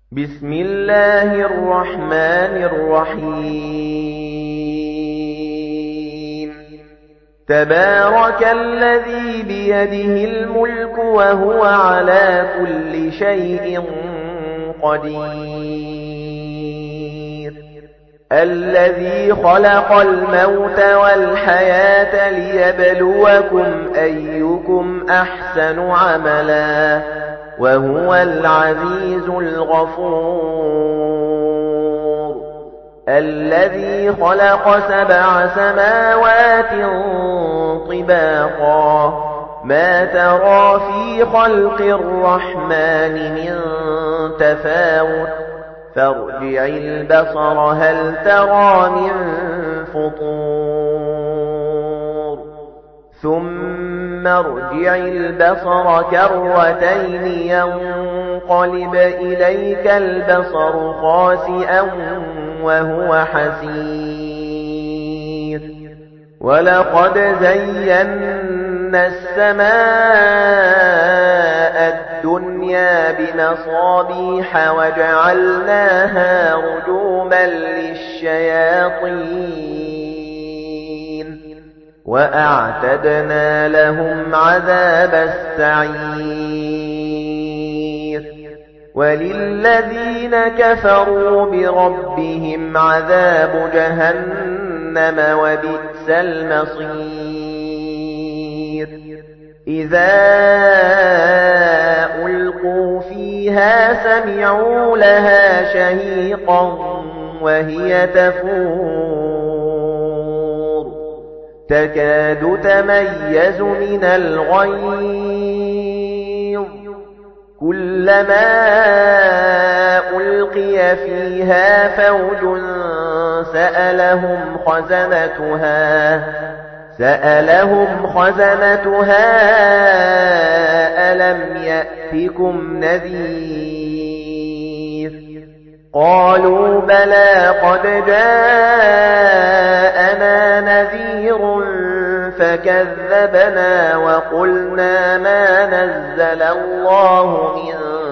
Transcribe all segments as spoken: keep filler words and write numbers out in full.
بسم الله الرحمن الرحيم تبارك الذي بيده الملك وهو على كل شيء قدير الذي خلق الموت والحياة ليبلوكم أيكم أحسن عملا وهو العزيز الغفور الذي خلق سبع سماوات طباقا ما ترى في خلق الرحمن من تفاوت فارجع البصر هل ترى من فطور ثم ارجع البصر كرتين ينقلب إليك البصر خاسئا وهو حسير ولقد زينا السماء الدنيا بمصابيح وجعلناها رجوما للشياطين وأعتدنا لهم عذاب السعير وللذين كفروا بربهم عذاب جهنم وبئس المصير إذا ألقوا فيها سمعوا لها شهيقا وهي تفور تكاد تميز من الغيظ كلما ألقي فيها فوج سألهم خزنتها سألهم خزنتها ألم يأتكم نذير قالوا بلى قد جاءنا نذير فكذبنا وقلنا ما نزل الله من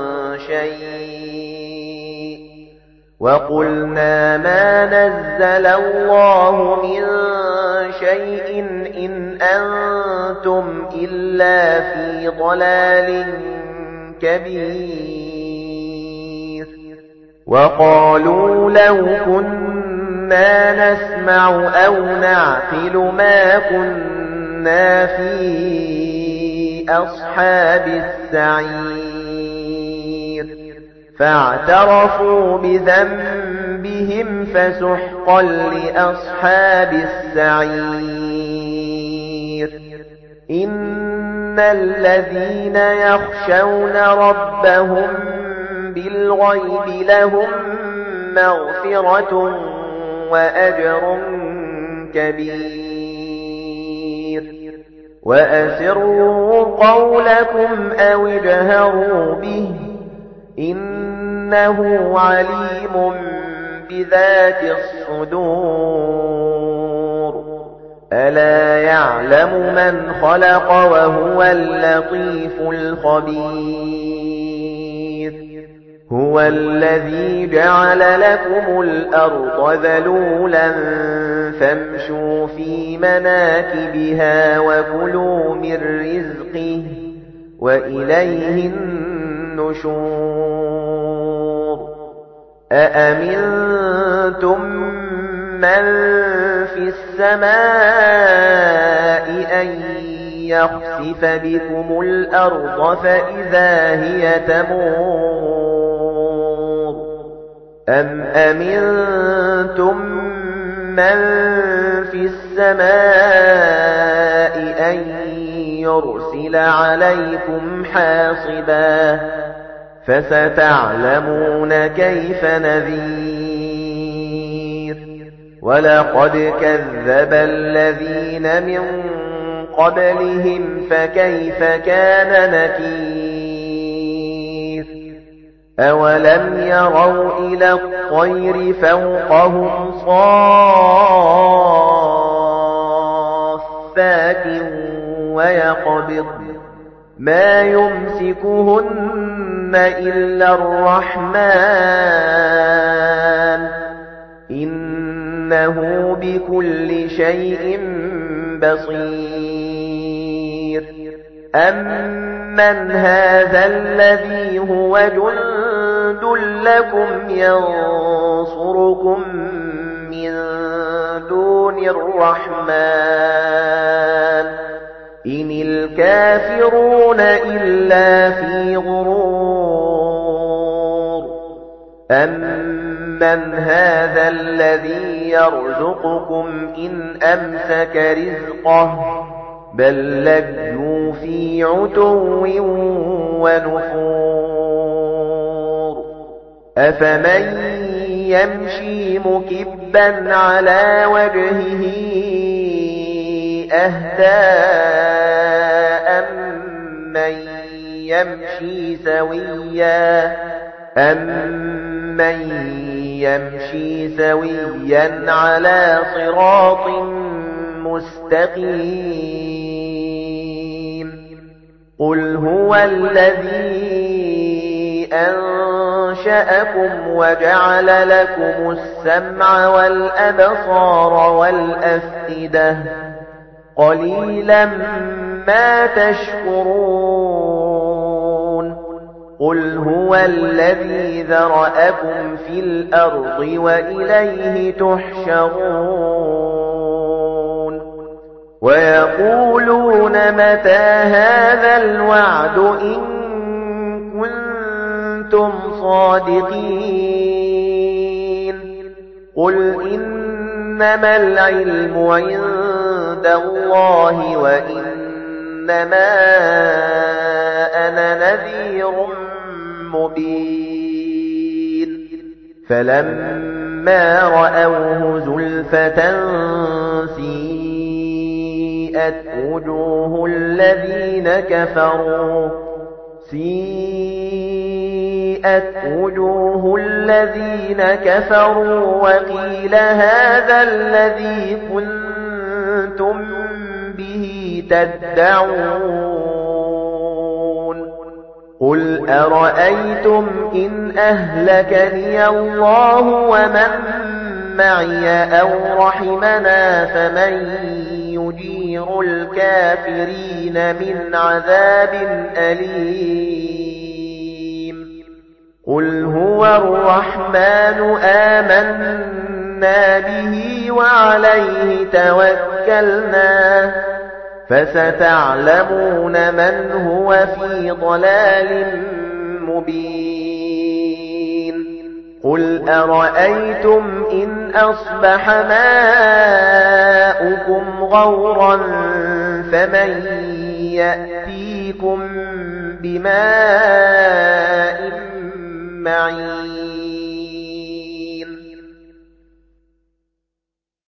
شيء وقلنا ما نزل الله من شيء إن أنتم إلا في ضلال كبير وقالوا لو كنا نسمع أو نعقل ما كنا في أصحاب السعير فاعترفوا بذنبهم فسحقا لأصحاب السعير إن الذين يخشون ربهم بالغيب لهم مغفرة وأجر كبير وأسروا قولكم أو اجهروا به إنه عليم بذات الصدور ألا يعلم من خلق وهو اللطيف الخبير هو الذي جعل لكم الأرض ذلولا فامشوا في مناكبها وكلوا من رزقه وإليه النشور أأمنتم من في السماء أن يخسف بكم الأرض فإذا هي تمور أم أمنتم من في السماء أن يرسل عليكم حاصبا فستعلمون كيف نذير ولقد كذب الذين من قبلهم فكيف كان نكير أولم يروا إلى الطير فوقهم صافات ويقبض مَا يُمْسِكُهُنَّ إِلَّا الرَّحْمَنُ إِنَّهُ بِكُلِّ شَيْءٍ بَصِيرٌ أَمَّنْ هَذَا الَّذِي هُوَ جُندٌ لَّكُمْ يَنصُرُكُم مِّن دُونِ الرَّحْمَنِ إِنِ الْكَافِرُونَ إِلَّا فِي غُرُورٍ أَمَّنْ هَذَا الَّذِي يَرْزُقُكُمْ إِنْ أَمْسَكَ رِزْقَهُ بَل لَّجُّوا فِي عُتُوٍّ وَنُفُورٍ أَفَمَن يَمْشِي مُكِبًّا عَلَى وَجْهِهِ أَهْدَىٰ أَمَّن يَمْشِي سَوِيًّا أَمَّن يَمْشِي سَوِيًّا عَلَى صِرَاطٍ مُّسْتَقِيمٍ قُلْ هُوَ الَّذِي أَنشَأَكُمْ وَجَعَلَ لَكُمُ السَّمْعَ وَالْأَبْصَارَ وَالْأَفْئِدَةَ قَلِيلًا مَا تَشْكُرُونَ قُلْ هُوَ الَّذِي ذَرَأَكُمْ فِي الْأَرْضِ وَإِلَيْهِ تُحْشَرُونَ وَيَقُولُونَ مَتَى هَذَا الْوَعْدُ إِن كُنتُمْ صَادِقِينَ قُلْ إِنَّمَا الْعِلْمُ عِندَ اللَّهِ وَإِنَّمَا أَنَا نَذِيرٌ مُبِينٌ فَلَمَّا رَأَوْهُ زُلْفَةً سِيئَتْ وُجُوهُ الَّذِينَ كَفَرُوا سِيئَتْ وُجُوهُ الَّذِينَ كَفَرُوا وَقِيلَ هَذَا الَّذِي كُنتُم بِهِ تَدَّعُونَ قُلْ أَرَأَيْتُمْ إِنْ أَهْلَكَنِيَ اللَّهُ وَمَن مَّعِيَ أَوْ رَحِمَنَا فَمَن يُجِيرُ الْكَافِرِينَ مِنْ عَذَابٍ أَلِيمٍ قُلْ هُوَ الرَّحْمَنُ آمَنَّا بِهِ وَعَلَيْهِ تَوَكَّلْنَا فَسَتَعْلَمُونَ مَنْ هُوَ فِي ضَلَالٍ مُبِينٍ قُلْ أَرَأَيْتُمْ إِنْ أَصْبَحَ مَاؤُكُمْ غَوْرًا فَمَن يَأْتِيكُم بِمَاءٍ مَّعِينٍ